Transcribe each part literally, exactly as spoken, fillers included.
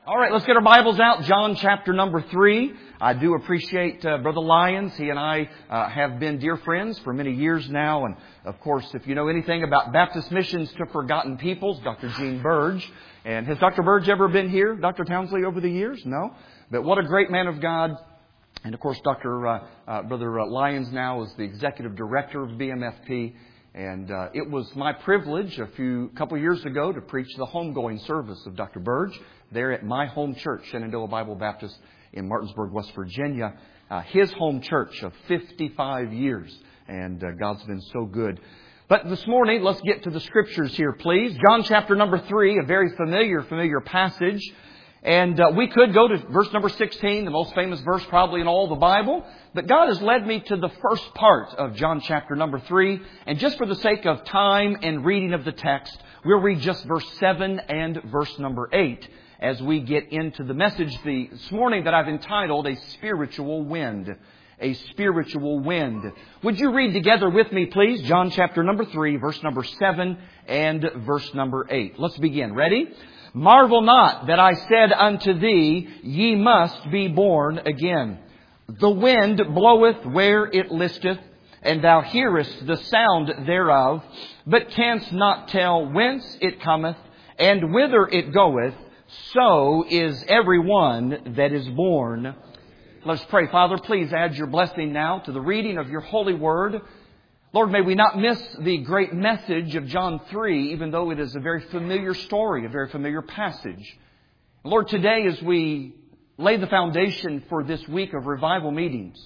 All right, let's get our Bibles out. John chapter number three. I do appreciate uh, Brother Lyons. He and I uh, have been dear friends for many years now. And, of course, if you know anything about Baptist missions to forgotten peoples, Doctor Gene Burge. And has Doctor Burge ever been here, Doctor Townsley, over the years? No? But what a great man of God. And, of course, Doctor Uh, uh, Brother uh, Lyons now is the Executive Director of B M F P. And uh, it was my privilege a few couple years ago to preach the homegoing service of Doctor Burge there at my home church, Shenandoah Bible Baptist in Martinsburg, West Virginia. Uh, his home church of fifty-five years. And uh, God's been so good. But this morning, let's get to the Scriptures here, please. John chapter number three, a very familiar, familiar passage. And uh, we could go to verse number sixteen, the most famous verse probably in all the Bible. But God has led me to the first part of John chapter number three. And just for the sake of time and reading of the text, we'll read just verse seven and verse number eight as we get into the message this morning that I've entitled, A Spiritual Wind. A Spiritual Wind. Would you read together with me, please? John chapter number three, verse number seven and verse number eight. Let's begin. Ready? Marvel not that I said unto thee, ye must be born again. The wind bloweth where it listeth, and thou hearest the sound thereof, but canst not tell whence it cometh, and whither it goeth. So is every one that is born. Let's pray. Father, please add your blessing now to the reading of your holy word. Lord, may we not miss the great message of John three, even though it is a very familiar story, a very familiar passage. Lord, today as we lay the foundation for this week of revival meetings,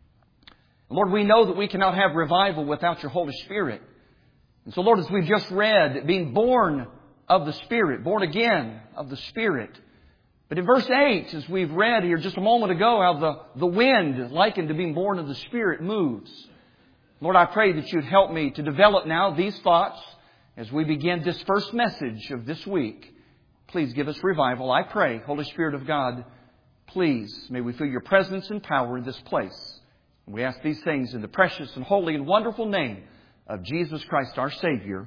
Lord, we know that we cannot have revival without your Holy Spirit. And so, Lord, as we've just read, being born of the Spirit, born again of the Spirit. But in verse eight, as we've read here just a moment ago, how the, the wind, likened to being born of the Spirit, moves. Lord, I pray that you'd help me to develop now these thoughts as we begin this first message of this week. Please give us revival, I pray. Holy Spirit of God, please, may we feel your presence and power in this place. We ask these things in the precious and holy and wonderful name of Jesus Christ, our Savior.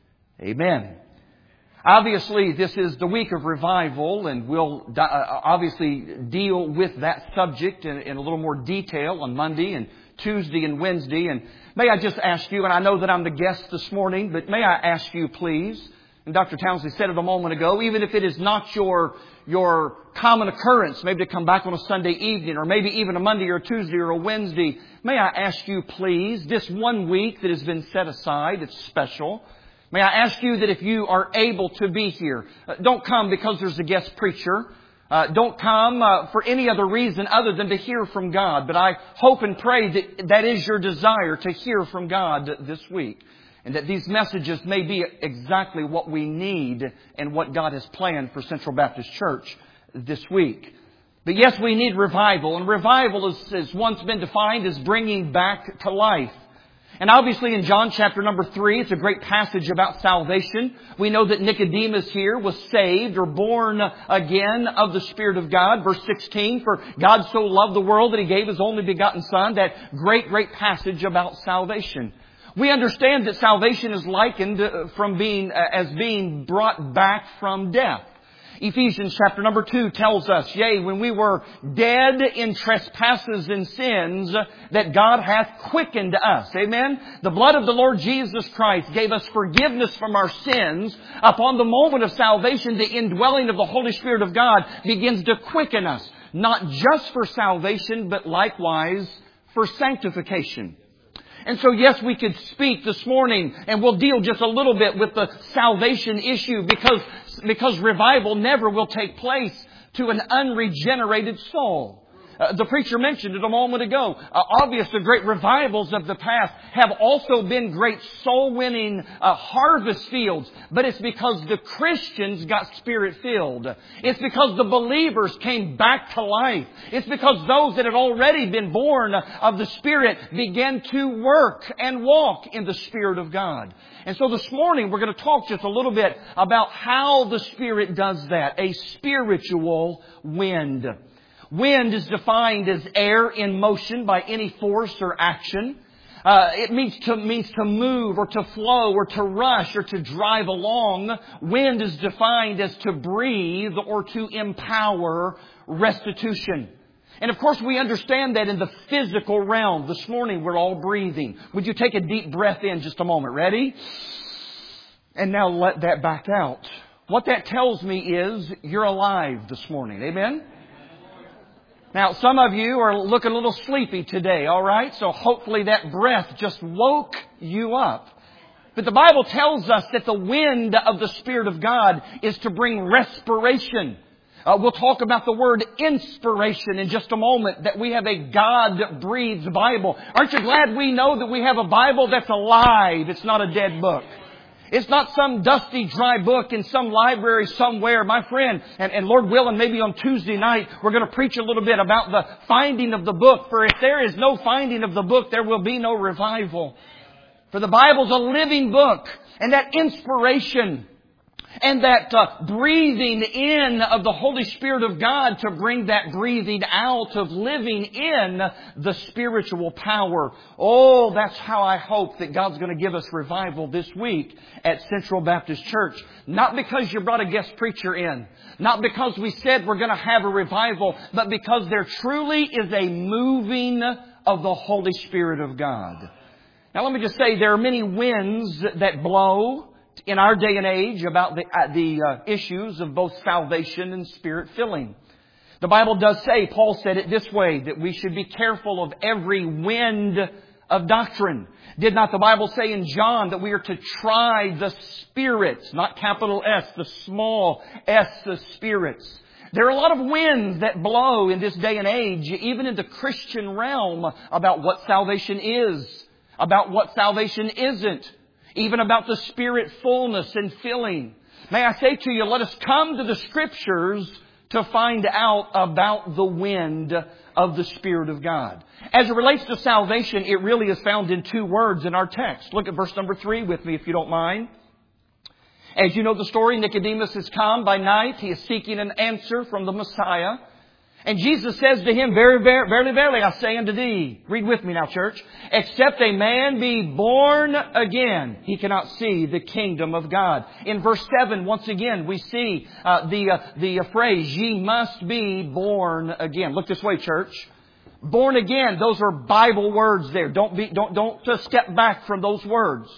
Amen. Obviously, this is the week of revival, and we'll obviously deal with that subject in, in a little more detail on Monday and Tuesday and Wednesday. And may I just ask you, and I know that I'm the guest this morning, but may I ask you, please, and Doctor Townsley said it a moment ago, even if it is not your your common occurrence, maybe to come back on a Sunday evening, or maybe even a Monday or a Tuesday or a Wednesday, may I ask you, please, this one week that has been set aside, it's special. May I ask you that if you are able to be here, uh, don't come because there's a guest preacher. Uh, don't come uh, for any other reason other than to hear from God. But I hope and pray that that is your desire, to hear from God this week. And that these messages may be exactly what we need and what God has planned for Central Baptist Church this week. But yes, we need revival. And revival is, has once been defined as bringing back to life. And obviously in John chapter number three, it's a great passage about salvation. We know that Nicodemus here was saved or born again of the Spirit of God. Verse sixteen, for God so loved the world that He gave His only begotten Son. That great, great passage about salvation. We understand that salvation is likened from being, as being brought back from death. Ephesians chapter number two tells us, yea, when we were dead in trespasses and sins, that God hath quickened us. Amen? The blood of the Lord Jesus Christ gave us forgiveness from our sins. Upon the moment of salvation, the indwelling of the Holy Spirit of God begins to quicken us. Not just for salvation, but likewise for sanctification. And so, yes, we could speak this morning, and we'll deal just a little bit with the salvation issue because, because revival never will take place to an unregenerated soul. Uh, the preacher mentioned it a moment ago. Uh, obvious, the great revivals of the past have also been great soul-winning uh, harvest fields. But it's because the Christians got Spirit-filled. It's because the believers came back to life. It's because those that had already been born of the Spirit began to work and walk in the Spirit of God. And so this morning we're going to talk just a little bit about how the Spirit does that. A spiritual wind. Wind is defined as air in motion by any force or action. Uh, it means to, means to move or to flow or to rush or to drive along. Wind is defined as to breathe or to empower restitution. And of course we understand that in the physical realm. This morning we're all breathing. Would you take a deep breath in just a moment? Ready? And now let that back out. What that tells me is you're alive this morning. Amen? Now, some of you are looking a little sleepy today, all right? So hopefully that breath just woke you up. But the Bible tells us that the wind of the Spirit of God is to bring respiration. Uh, we'll talk about the word inspiration in just a moment, that we have a God-breathed Bible. Aren't you glad we know that we have a Bible that's alive? It's not a dead book. It's not some dusty, dry book in some library somewhere. My friend, and, and Lord willing, maybe on Tuesday night, we're going to preach a little bit about the finding of the book. For if there is no finding of the book, there will be no revival. For the Bible's a living book. And that inspiration and that uh, breathing in of the Holy Spirit of God to bring that breathing out of living in the spiritual power. Oh, that's how I hope that God's going to give us revival this week at Central Baptist Church. Not because you brought a guest preacher in. Not because we said we're going to have a revival. But because there truly is a moving of the Holy Spirit of God. Now let me just say, there are many winds that blow in our day and age about the, uh, the uh, issues of both salvation and Spirit filling. The Bible does say, Paul said it this way, that we should be careful of every wind of doctrine. Did not the Bible say in John that we are to try the spirits, not capital S, the small s, the spirits? There are a lot of winds that blow in this day and age, even in the Christian realm, about what salvation is, about what salvation isn't. Even about the Spirit fullness and filling. May I say to you, let us come to the Scriptures to find out about the wind of the Spirit of God. As it relates to salvation, it really is found in two words in our text. Look at verse number three with me if you don't mind. As you know the story, Nicodemus has come by night. He is seeking an answer from the Messiah. And Jesus says to him, Very, very, verily, verily, I say unto thee, read with me now, church, except a man be born again, he cannot see the kingdom of God. In verse seven, once again, we see uh, the uh, the uh, phrase, ye must be born again. Look this way, church. Born again, those are Bible words there. Don't be, don't, don't uh, step back from those words.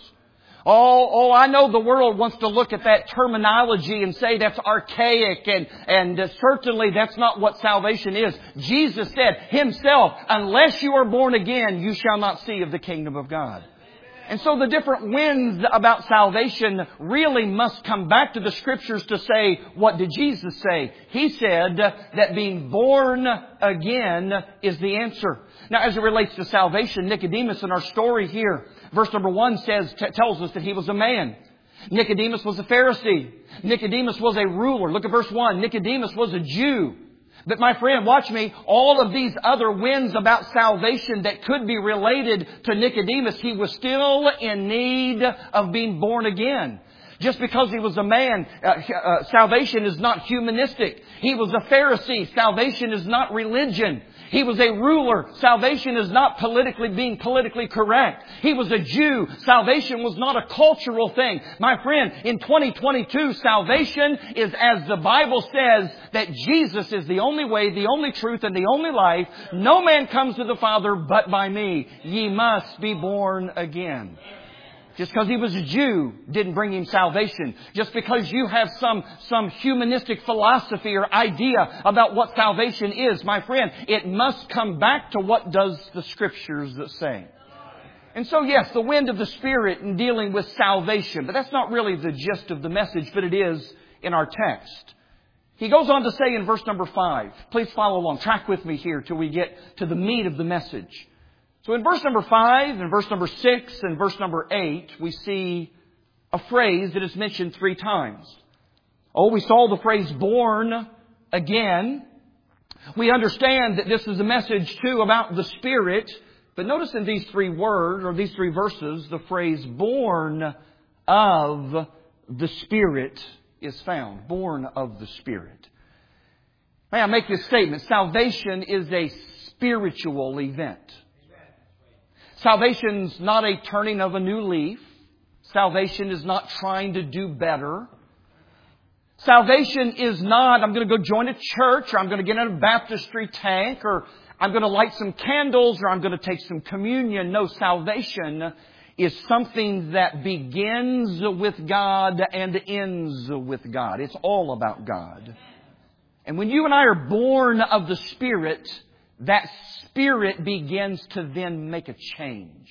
Oh, oh, I know the world wants to look at that terminology and say that's archaic, and, and uh, certainly that's not what salvation is. Jesus said Himself, unless you are born again, you shall not see of the kingdom of God. And so the different winds about salvation really must come back to the Scriptures to say, what did Jesus say? He said that being born again is the answer. Now, as it relates to salvation, Nicodemus in our story here, verse number one says, t- tells us that he was a man. Nicodemus was a Pharisee. Nicodemus was a ruler. Look at verse one. Nicodemus was a Jew. But my friend, watch me, all of these other winds about salvation that could be related to Nicodemus, he was still in need of being born again. Just because he was a man, uh, uh, salvation is not humanistic. He was a Pharisee. Salvation is not religion. He was a ruler. Salvation is not politically being politically correct. He was a Jew. Salvation was not a cultural thing. My friend, in twenty twenty-two, salvation is, as the Bible says, that Jesus is the only way, the only truth, and the only life. No man comes to the Father but by me. Ye must be born again. Just because he was a Jew didn't bring him salvation. Just because you have some, some humanistic philosophy or idea about what salvation is, my friend, it must come back to what does the Scriptures say. And so, yes, the wind of the Spirit in dealing with salvation. But that's not really the gist of the message, but it is in our text. He goes on to say in verse number five, please follow along, track with me here till we get to the meat of the message. So in verse number five, and verse number six, and verse number eight, we see a phrase that is mentioned three times. Oh, we saw the phrase born again. We understand that this is a message too about the Spirit. But notice in these three words, or these three verses, the phrase born of the Spirit is found. Born of the Spirit. May I make this statement? Salvation is a spiritual event. Salvation's not a turning of a new leaf. Salvation is not trying to do better. Salvation is not, I'm going to go join a church, or I'm going to get in a baptistry tank, or I'm going to light some candles, or I'm going to take some communion. No, salvation is something that begins with God and ends with God. It's all about God. And when you and I are born of the Spirit, that Spirit begins to then make a change.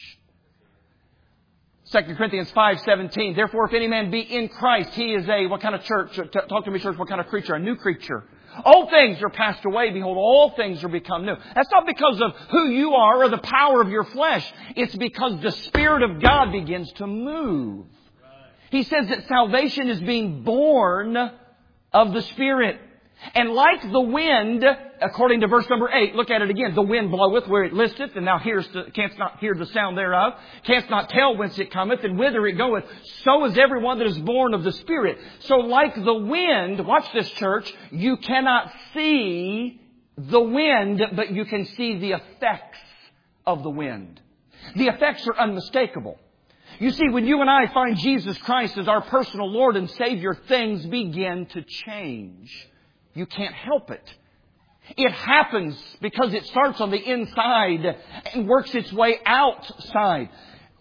Second Corinthians five seventeen. Therefore, if any man be in Christ, he is a, what kind of church? Talk to me, church. What kind of creature? A new creature. All things are passed away. Behold, all things are become new. That's not because of who you are or the power of your flesh. It's because the Spirit of God begins to move. He says that salvation is being born of the Spirit. And like the wind, according to verse number eight, look at it again. The wind bloweth where it listeth, and thou hearest the, canst not hear the sound thereof, canst not tell whence it cometh, and whither it goeth. So is everyone that is born of the Spirit. So like the wind, watch this, church, you cannot see the wind, but you can see the effects of the wind. The effects are unmistakable. You see, when you and I find Jesus Christ as our personal Lord and Savior, things begin to change. You can't help it. It happens because it starts on the inside and works its way outside.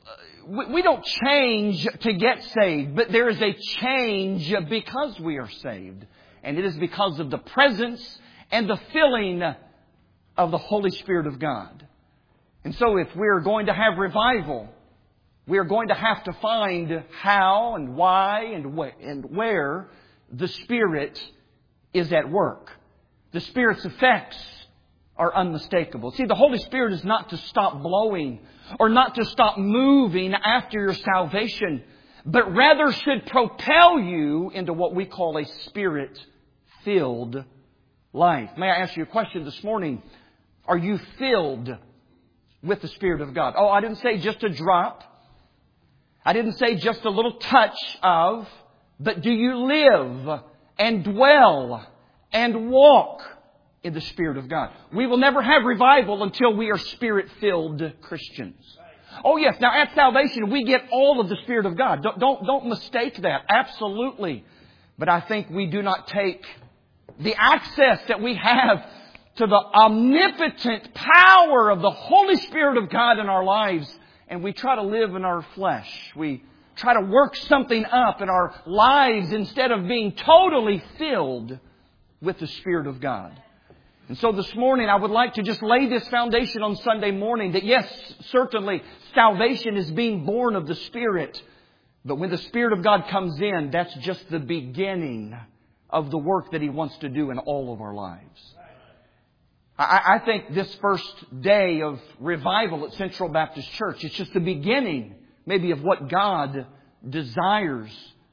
We don't change to get saved, but there is a change because we are saved. And it is because of the presence and the filling of the Holy Spirit of God. And so if we're going to have revival, we are going to have to find how and why and where the Spirit is at work. The Spirit's effects are unmistakable. See, the Holy Spirit is not to stop blowing or not to stop moving after your salvation, but rather should propel you into what we call a Spirit-filled life. May I ask you a question this morning? Are you filled with the Spirit of God? Oh, I didn't say just a drop. I didn't say just a little touch of, but do you live and dwell and walk in the Spirit of God? We will never have revival until we are Spirit-filled Christians. Oh yes, now at salvation we get all of the Spirit of God. Don't, don't, don't mistake that. Absolutely. But I think we do not take the access that we have to the omnipotent power of the Holy Spirit of God in our lives, and we try to live in our flesh. We try to work something up in our lives instead of being totally filled with the Spirit of God. And so this morning I would like to just lay this foundation on Sunday morning that yes, certainly salvation is being born of the Spirit. But when the Spirit of God comes in, that's just the beginning of the work that He wants to do in all of our lives. I, I think this first day of revival at Central Baptist Church, it's just the beginning maybe of what God desires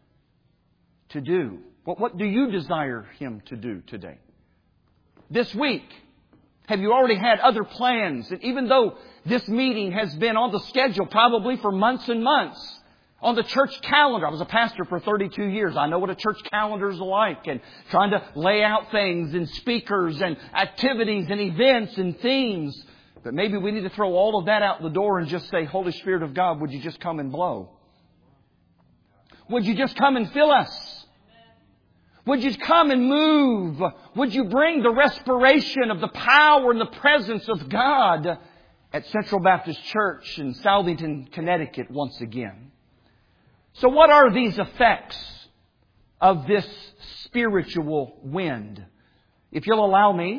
to do. What, what do you desire Him to do today? This week, have you already had other plans? And even though this meeting has been on the schedule probably for months and months, on the church calendar, I was a pastor for thirty-two years. I know what a church calendar is like, and trying to lay out things and speakers and activities and events and themes. But maybe we need to throw all of that out the door and just say, Holy Spirit of God, would you just come and blow? Would you just come and fill us? Would you come and move? Would you bring the respiration of the power and the presence of God at Central Baptist Church in Southington, Connecticut once again? So what are these effects of this spiritual wind? If you'll allow me,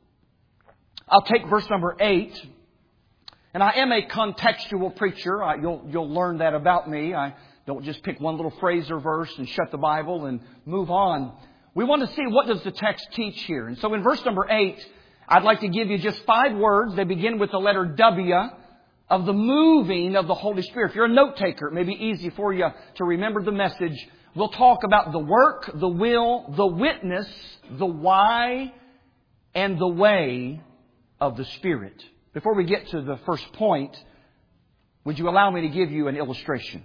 I'll take verse number eight. And I am a contextual preacher. I, you'll, you'll learn that about me. I don't just pick one little phrase or verse and shut the Bible and move on. We want to see what does the text teach here. And so in verse number eight, I'd like to give you just five words. They begin with the letter W of the moving of the Holy Spirit. If you're a note taker, it may be easy for you to remember the message. We'll talk about the work, the will, the witness, the why, and the way of the Spirit. Before we get to the first point, would you allow me to give you an illustration?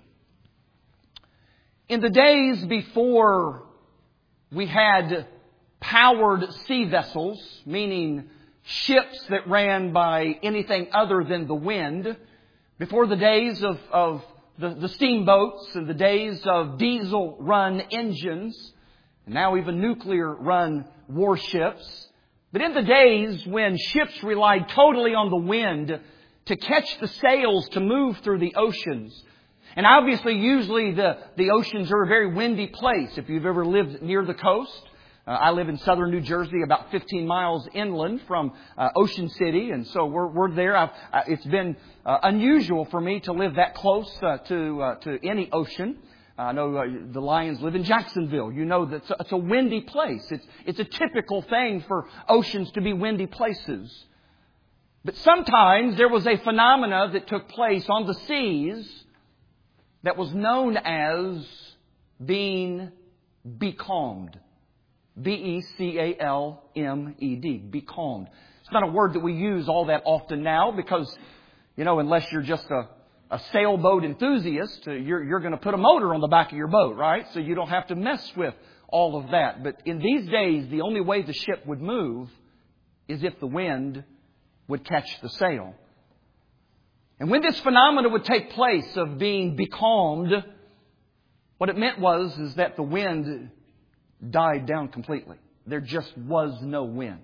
In the days before we had powered sea vessels, meaning ships that ran by anything other than the wind, Before the days of, of the, the steamboats and the days of diesel-run engines, and now even nuclear-run warships, but in the days when ships relied totally on the wind to catch the sails to move through the oceans. And obviously, usually the, the oceans are a very windy place. If you've ever lived near the coast, uh, I live in southern New Jersey, about fifteen miles inland from uh, Ocean City, and so we're we're there. I've, uh, it's been uh, unusual for me to live that close uh, to uh, to any ocean. I know uh, the Lions live in Jacksonville. You know that it's a, it's a windy place. It's it's a typical thing for oceans to be windy places. But sometimes there was a phenomena that took place on the seas that was known as being becalmed. B E C A L M E D. Becalmed. It's not a word that we use all that often now because, you know, unless you're just a, a sailboat enthusiast, you're, you're going to put a motor on the back of your boat, right? So you don't have to mess with all of that. But in these days, the only way the ship would move is if the wind would catch the sail. And when this phenomenon would take place of being becalmed, what it meant was is that the wind died down completely. There just was no wind.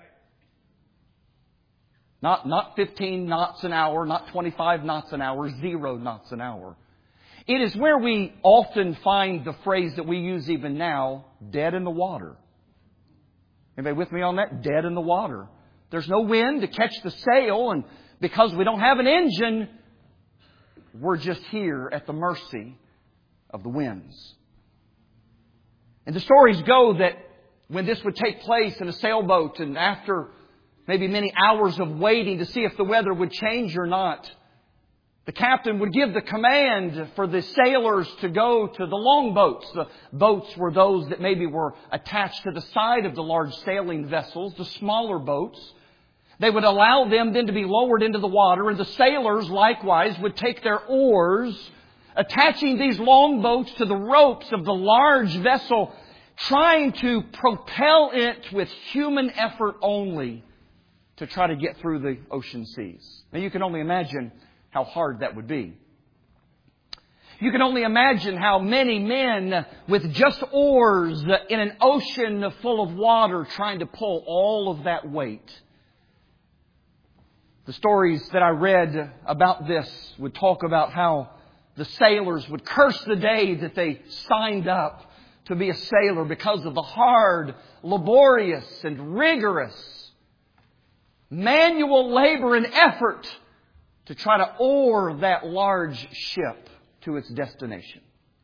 Not, not fifteen knots an hour, not twenty-five knots an hour, zero knots an hour. It is where we often find the phrase that we use even now, dead in the water. Anybody with me on that? Dead in the water. There's no wind to catch the sail, and because we don't have an engine, we're just here at the mercy of the winds. And the stories go that when this would take place in a sailboat, and after maybe many hours of waiting to see if the weather would change or not, the captain would give the command for the sailors to go to the longboats. The boats were those that maybe were attached to the side of the large sailing vessels, the smaller boats. They would allow them then to be lowered into the water, and the sailors likewise would take their oars, attaching these longboats to the ropes of the large vessel, trying to propel it with human effort only to try to get through the ocean seas. Now you can only imagine how hard that would be. You can only imagine how many men with just oars in an ocean full of water trying to pull all of that weight. The stories that I read about this would talk about how the sailors would curse the day that they signed up to be a sailor because of the hard, laborious, and rigorous manual labor and effort to try to oar that large ship to its destination.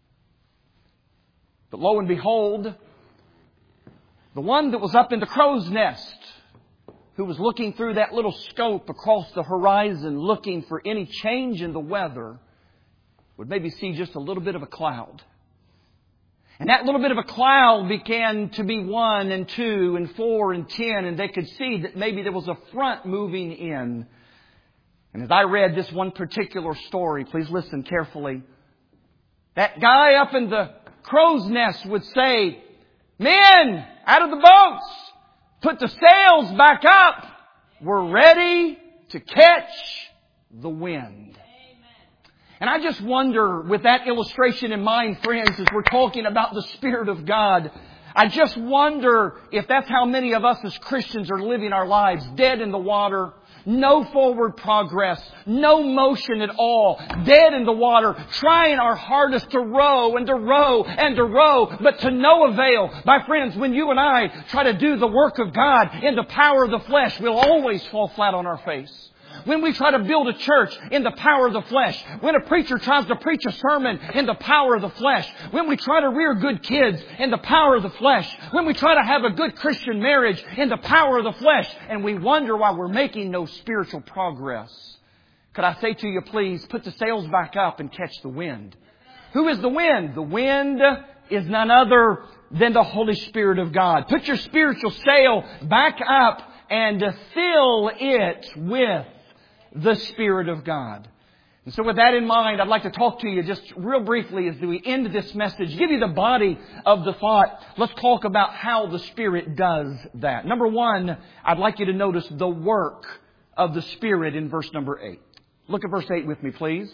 But lo and behold, the one that was up in the crow's nest, who was looking through that little scope across the horizon, looking for any change in the weather, would maybe see just a little bit of a cloud. And that little bit of a cloud began to be one and two and four and ten, and they could see that maybe there was a front moving in. And as I read this one particular story, please listen carefully. That guy up in the crow's nest would say, "Men, out of the boats! Put the sails back up! We're ready to catch the wind." And I just wonder, with that illustration in mind, friends, as we're talking about the Spirit of God, I just wonder if that's how many of us as Christians are living our lives, dead in the water, no forward progress, no motion at all, dead in the water, trying our hardest to row and to row and to row, but to no avail. My friends, when you and I try to do the work of God in the power of the flesh, we'll always fall flat on our face. When we try to build a church in the power of the flesh, when a preacher tries to preach a sermon in the power of the flesh, when we try to rear good kids in the power of the flesh, when we try to have a good Christian marriage in the power of the flesh, and we wonder why we're making no spiritual progress. Could I say to you, please, put the sails back up and catch the wind. Who is the wind? The wind is none other than the Holy Spirit of God. Put your spiritual sail back up and fill it with the Spirit of God. And so with that in mind, I'd like to talk to you just real briefly as we end this message, give you the body of the thought. Let's talk about how the Spirit does that. Number one, I'd like you to notice the work of the Spirit in verse number eight. Look at verse eight with me, please.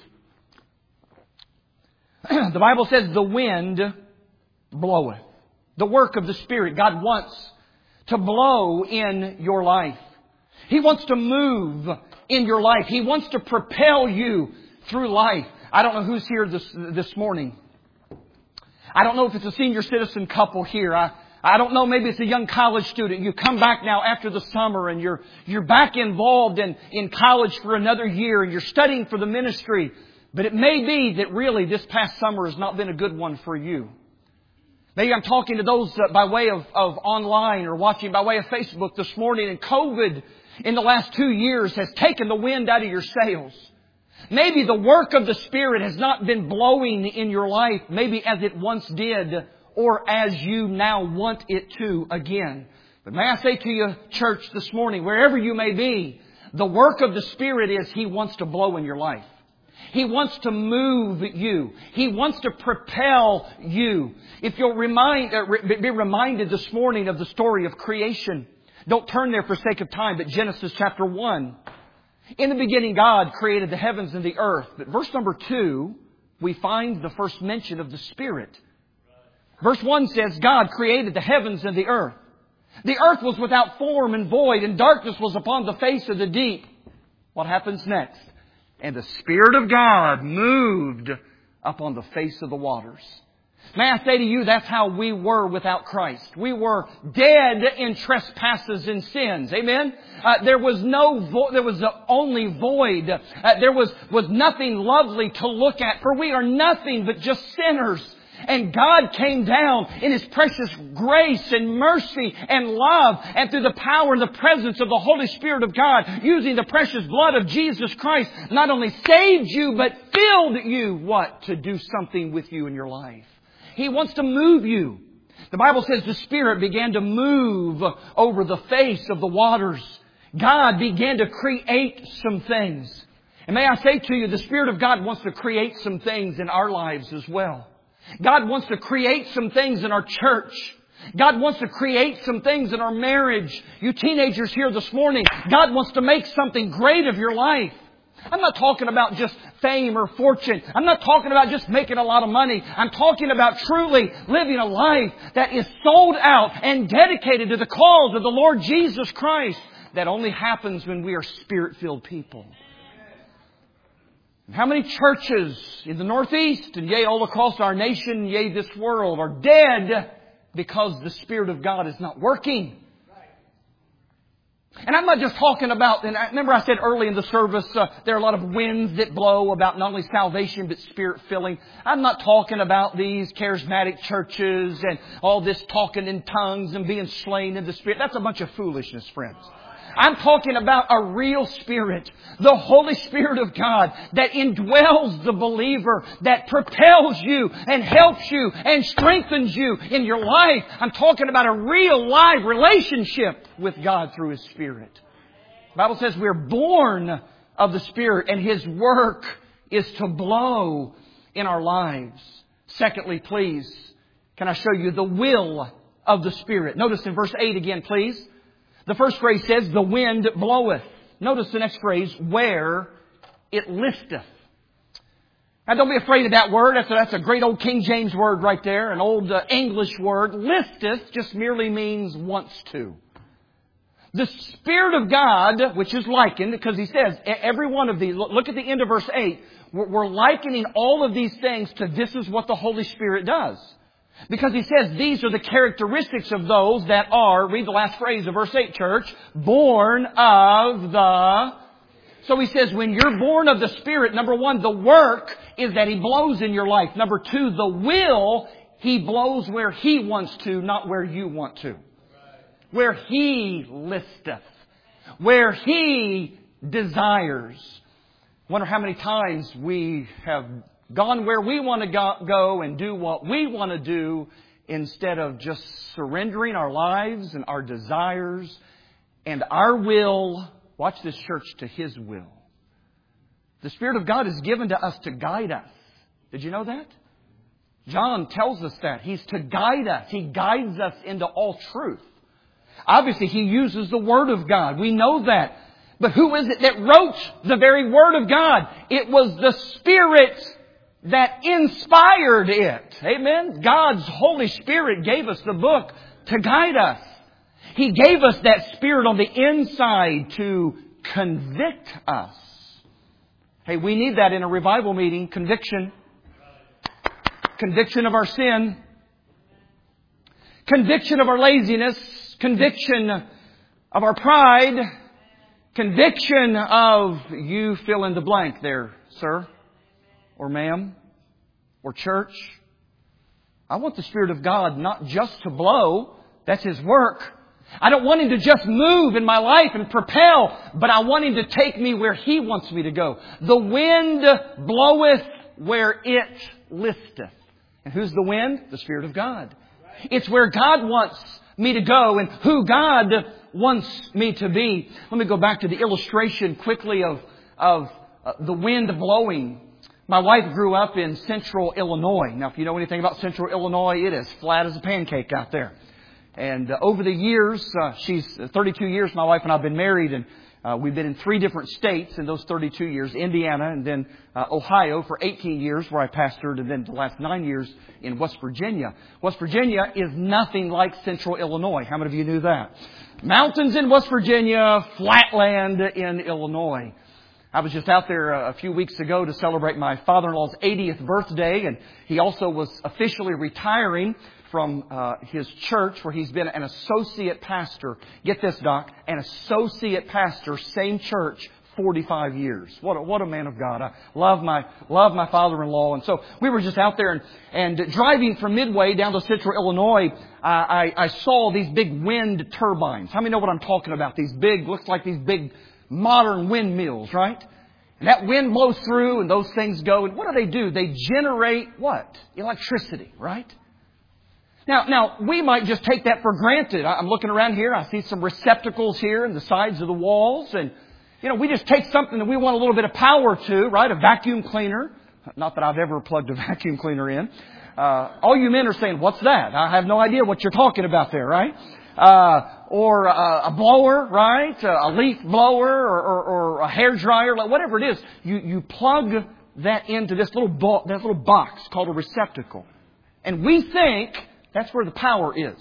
The Bible says, the wind bloweth. The work of the Spirit. God wants to blow in your life. He wants to move in your life. He wants to propel you through life. I don't know who's here this, this morning. I don't know if it's a senior citizen couple here. I, I don't know, maybe it's a young college student. You come back now after the summer and you're, you're back involved in, in college for another year and you're studying for the ministry. But it may be that really this past summer has not been a good one for you. Maybe I'm talking to those uh, by way of, of online or watching by way of Facebook this morning, and COVID in the last two years has taken the wind out of your sails. Maybe the work of the Spirit has not been blowing in your life, maybe as it once did, or as you now want it to again. But may I say to you, church, this morning, wherever you may be, the work of the Spirit is He wants to blow in your life. He wants to move you. He wants to propel you. If you'll remind, uh, be reminded this morning of the story of creation. Don't turn there for sake of time, but Genesis chapter one. In the beginning, God created the heavens and the earth. But verse number two, we find the first mention of the Spirit. Verse one says, God created the heavens and the earth. The earth was without form and void, and darkness was upon the face of the deep. What happens next? And the Spirit of God moved upon the face of the waters. May I say to you, that's how we were without Christ. We were dead in trespasses and sins. Amen? Uh, there was no, vo- there was only void. Uh, there was, was nothing lovely to look at, for we are nothing but just sinners. And God came down in His precious grace and mercy and love, and through the power and the presence of the Holy Spirit of God, using the precious blood of Jesus Christ, not only saved you, but filled you, what? To do something with you in your life. He wants to move you. The Bible says the Spirit began to move over the face of the waters. God began to create some things. And may I say to you, the Spirit of God wants to create some things in our lives as well. God wants to create some things in our church. God wants to create some things in our marriage. You teenagers here this morning, God wants to make something great of your life. I'm not talking about just fame or fortune. I'm not talking about just making a lot of money. I'm talking about truly living a life that is sold out and dedicated to the cause of the Lord Jesus Christ. That only happens when we are Spirit-filled people. How many churches in the Northeast and yea, all across our nation, yea, this world are dead because the Spirit of God is not working. And I'm not just talking about, and I remember I said early in the service, uh, there are a lot of winds that blow about not only salvation but Spirit filling. I'm not talking about these charismatic churches and all this talking in tongues and being slain in the Spirit. That's a bunch of foolishness, friends. I'm talking about a real Spirit, the Holy Spirit of God that indwells the believer, that propels you and helps you and strengthens you in your life. I'm talking about a real live relationship with God through His Spirit. The Bible says we're born of the Spirit and His work is to blow in our lives. Secondly, please, can I show you the will of the Spirit? Notice in verse eight again, please. The first phrase says, the wind bloweth. Notice the next phrase, where it listeth. Now don't be afraid of that word. That's a, that's a great old King James word right there. An old uh, English word. Listeth just merely means wants to. The Spirit of God, which is likened, because He says, every one of these, look at the end of verse eight. We're likening all of these things to this is what the Holy Spirit does. Because He says these are the characteristics of those that are, read the last phrase of verse eight, church, born of the... So He says when you're born of the Spirit, number one, the work is that He blows in your life. Number two, the will, He blows where He wants to, not where you want to. Where He listeth. Where He desires. Wonder how many times we have gone where we want to go and do what we want to do instead of just surrendering our lives and our desires and our will, watch this church, to His will. The Spirit of God is given to us to guide us. Did you know that? John tells us that. He's to guide us. He guides us into all truth. Obviously, He uses the Word of God. We know that. But who is it that wrote the very Word of God? It was the Spirit that inspired it. Amen? God's Holy Spirit gave us the book to guide us. He gave us that Spirit on the inside to convict us. Hey, we need that in a revival meeting. Conviction. Conviction of our sin. Conviction of our laziness. Conviction of our pride. Conviction of you fill in the blank there, sir, or ma'am, or church. I want the Spirit of God not just to blow. That's His work. I don't want Him to just move in my life and propel, but I want Him to take me where He wants me to go. The wind bloweth where it listeth. And who's the wind? The Spirit of God. It's where God wants me to go and who God wants me to be. Let me go back to the illustration quickly of, of uh, the wind blowing. My wife grew up in central Illinois. Now, if you know anything about central Illinois, it is flat as a pancake out there. And uh, over the years, uh, she's thirty-two years, my wife and I have been married, and uh, we've been in three different states in those thirty-two years. Indiana, and then uh, Ohio for eighteen years, where I pastored, and then the last nine years in West Virginia. West Virginia is nothing like central Illinois. How many of you knew that? Mountains in West Virginia, flatland in Illinois. I was just out there a few weeks ago to celebrate my father-in-law's eightieth birthday, and he also was officially retiring from uh, his church where he's been an associate pastor. Get this, Doc, an associate pastor, same church, forty-five years. What a, what a man of God. I love my, love my father-in-law. And so we were just out there and, and driving from Midway down to central Illinois. I, I, I saw these big wind turbines. How many know what I'm talking about? These big, looks like these big modern windmills, right? And that wind blows through and those things go. And what do they do? They generate what? Electricity, right? Now, now, we might just take that for granted. I'm looking around here. I see some receptacles here in the sides of the walls. And, you know, we just take something that we want a little bit of power to, right? A vacuum cleaner. Not that I've ever plugged a vacuum cleaner in. Uh, all you men are saying, what's that? I have no idea what you're talking about there, right? Uh, or a, a blower, right? A leaf blower or, or, or a hair dryer, whatever it is. You, you plug that into this little, bo- this little box called a receptacle. And we think that's where the power is.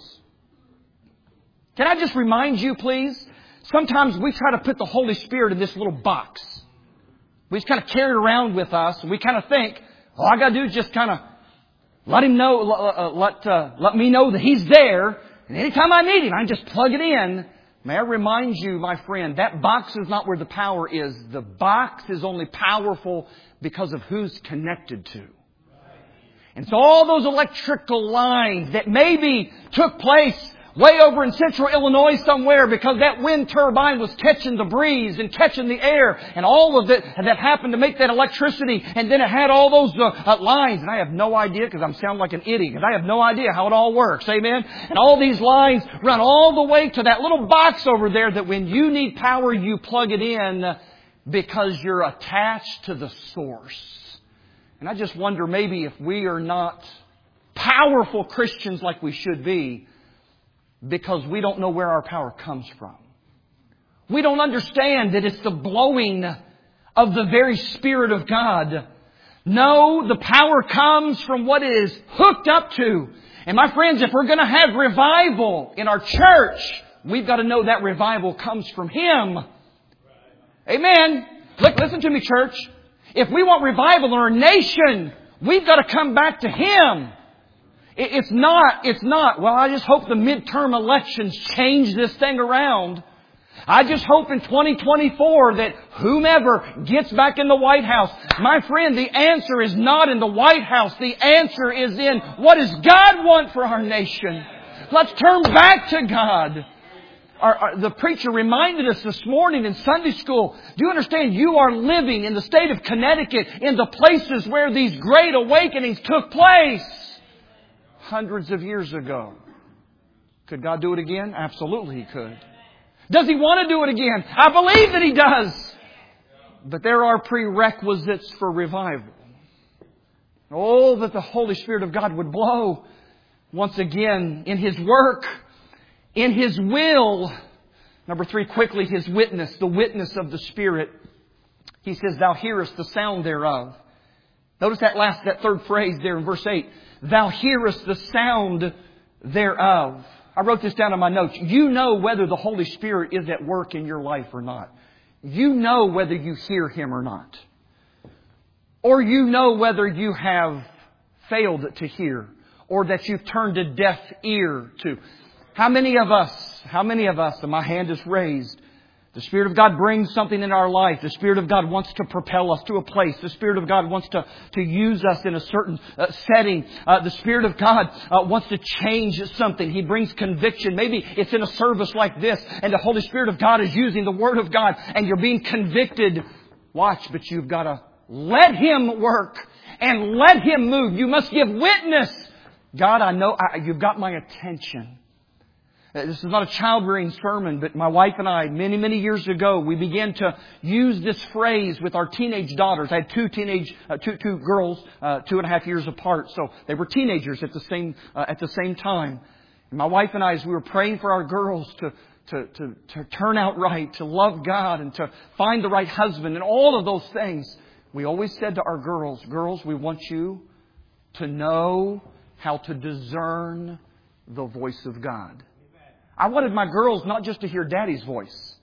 Can I just remind you, please? Sometimes we try to put the Holy Spirit in this little box. We just kind of carry it around with us, and we kind of think, all I got to do is just kind of let Him know, uh, let uh, let me know that He's there, and anytime I need Him, I just plug it in. May I remind you, my friend, that box is not where the power is. The box is only powerful because of who's connected to. And so all those electrical lines that maybe took place way over in central Illinois somewhere because that wind turbine was catching the breeze and catching the air and all of it that happened to make that electricity. And then it had all those uh, uh, lines. And I have no idea because I'm sounding like an idiot because I have no idea how it all works. Amen. And all these lines run all the way to that little box over there that when you need power, you plug it in because you're attached to the source. And I just wonder maybe if we are not powerful Christians like we should be because we don't know where our power comes from. We don't understand that it's the blowing of the very Spirit of God. No, the power comes from what it is hooked up to. And my friends, if we're going to have revival in our church, we've got to know that revival comes from Him. Amen. Look, listen to me, church. If we want revival in our nation, we've got to come back to Him. It's not, it's not, well, I just hope the midterm elections change this thing around. I just hope in twenty twenty-four that whomever gets back in the White House. My friend, the answer is not in the White House. The answer is in what does God want for our nation? Let's turn back to God. Our, our, the preacher reminded us this morning in Sunday school, do you understand you are living in the state of Connecticut in the places where these great awakenings took place hundreds of years ago. Could God do it again? Absolutely He could. Does He want to do it again? I believe that He does. But there are prerequisites for revival. Oh, that the Holy Spirit of God would blow once again in His work, in His will, Number three, quickly, His witness, the witness of the Spirit. He says, Thou hearest the sound thereof. Notice that last, that third phrase there in verse eight. Thou hearest the sound thereof. I wrote this down in my notes. You know whether the Holy Spirit is at work in your life or not. You know whether you hear Him or not. Or you know whether you have failed to hear, or that you've turned a deaf ear to. How many of us, how many of us, and my hand is raised, the Spirit of God brings something in our life. The Spirit of God wants to propel us to a place. The Spirit of God wants to, to use us in a certain uh, setting. Uh, the Spirit of God uh, wants to change something. He brings conviction. Maybe it's in a service like this, and the Holy Spirit of God is using the Word of God, and you're being convicted. Watch, but you've got to let Him work and let Him move. You must give witness. God, I know I, you've got my attention. This is not a child-rearing sermon, but my wife and I, many, many years ago, we began to use this phrase with our teenage daughters. I had two teenage, uh, two, two girls, uh, two and a half years apart. So they were teenagers at the same, uh, at the same time. And my wife and I, as we were praying for our girls to, to, to, to turn out right, to love God and to find the right husband and all of those things, we always said to our girls, girls, we want you to know how to discern the voice of God. I wanted my girls not just to hear Daddy's voice.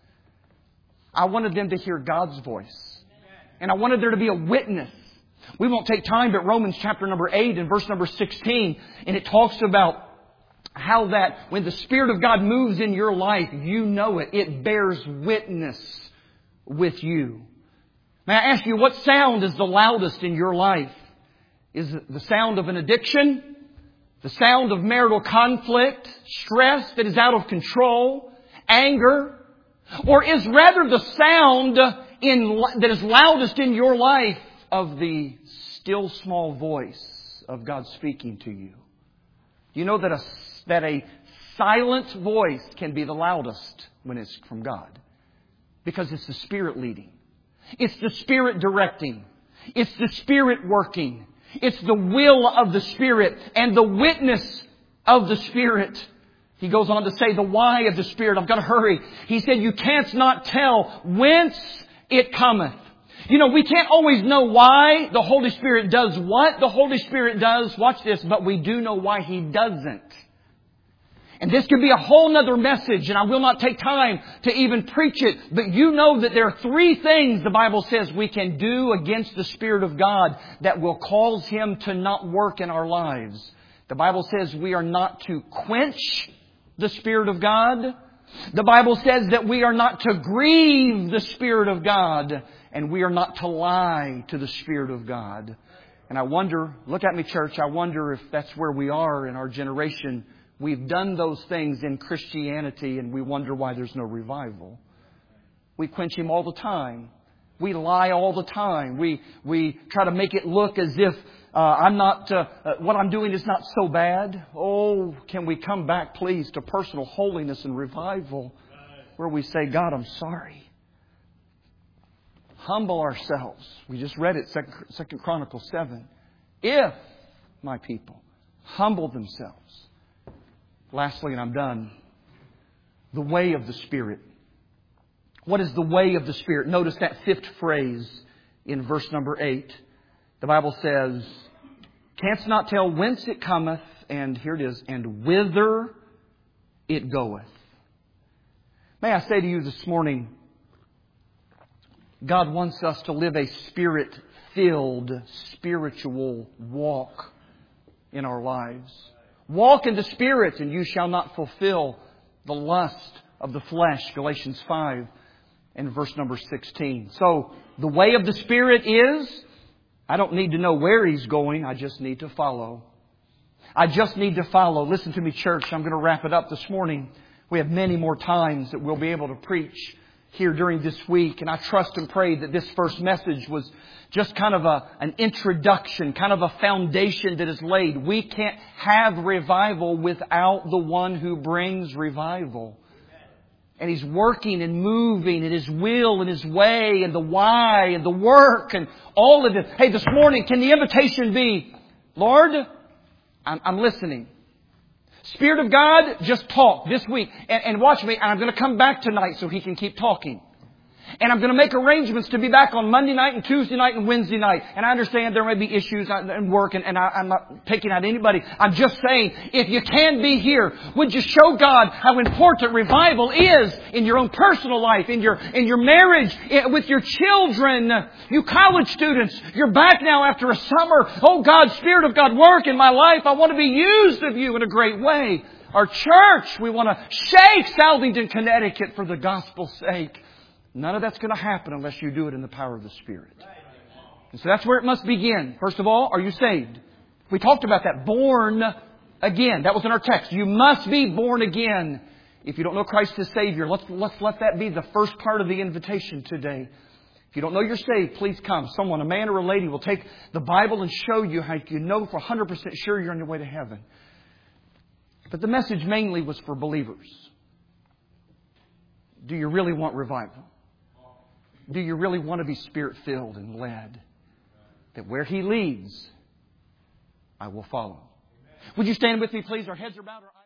I wanted them to hear God's voice. And I wanted there to be a witness. We won't take time, but Romans chapter number eight and verse number sixteen, and it talks about how that when the Spirit of God moves in your life, you know it. It bears witness with you. May I ask you, what sound is the loudest in your life? Is it the sound of an addiction? The sound of marital conflict, stress that is out of control, anger? Or is rather the sound in, that is loudest in your life of the still small voice of God speaking to you? You know that a, that a silent voice can be the loudest when it's from God. Because it's the Spirit leading. It's the Spirit directing. It's the Spirit working. It's the will of the Spirit and the witness of the Spirit. He goes on to say the why of the Spirit. I've got to hurry. He said, you canst not tell whence it cometh. You know, we can't always know why the Holy Spirit does what the Holy Spirit does. Watch this. But we do know why He doesn't. And this could be a whole nother message, and I will not take time to even preach it. But you know that there are three things the Bible says we can do against the Spirit of God that will cause Him to not work in our lives. The Bible says we are not to quench the Spirit of God. The Bible says that we are not to grieve the Spirit of God. And we are not to lie to the Spirit of God. And I wonder, look at me, church, I wonder if that's where we are in our generation. We've done those things in Christianity and we wonder why there's no revival. We quench Him all the time. We lie all the time. We we try to make it look as if uh, I'm not, uh, uh, what I'm doing is not so bad. Oh, can we come back, please, to personal holiness and revival where we say, God, I'm sorry. Humble ourselves. We just read it, Second Chronicles seven. If my people humble themselves. Lastly, and I'm done, the way of the Spirit. What is the way of the Spirit? Notice that fifth phrase in verse number eight. The Bible says, canst not tell whence it cometh, and here it is, and whither it goeth. May I say to you this morning, God wants us to live a Spirit-filled, spiritual walk in our lives. Walk in the Spirit and you shall not fulfill the lust of the flesh. Galatians five and verse number sixteen. So the way of the Spirit is, I don't need to know where He's going. I just need to follow. I just need to follow. Listen to me, church. I'm going to wrap it up this morning. We have many more times that we'll be able to preach here during this week. And I trust and pray that this first message was just kind of a, an introduction, kind of a foundation that is laid. We can't have revival without the one who brings revival. And He's working and moving in His will and His way and the why and the work and all of it. Hey, this morning, can the invitation be, Lord, I'm, I'm listening. Spirit of God, just talk this week. And, and watch me. And I'm going to come back tonight so He can keep talking. And I'm going to make arrangements to be back on Monday night and Tuesday night and Wednesday night. And I understand there may be issues in work, and, and I, I'm not picking out anybody. I'm just saying, if you can be here, would you show God how important revival is in your own personal life, in your in your marriage, with your children, you college students. You're back now after a summer. Oh God, Spirit of God, work in my life. I want to be used of You in a great way. Our church, we want to shake Southington, Connecticut for the gospel's sake. None of that's going to happen unless you do it in the power of the Spirit. And so that's where it must begin. First of all, are you saved? We talked about that. Born again. That was in our text. You must be born again. If you don't know Christ as Savior, let's, let's let that be the first part of the invitation today. If you don't know you're saved, please come. Someone, a man or a lady, will take the Bible and show you how you know for one hundred percent sure you're on your way to heaven. But the message mainly was for believers. Do you really want revival? Do you really want to be Spirit-filled and led? That where He leads, I will follow. Would you stand with me, please? Our heads are bowed. Our eyes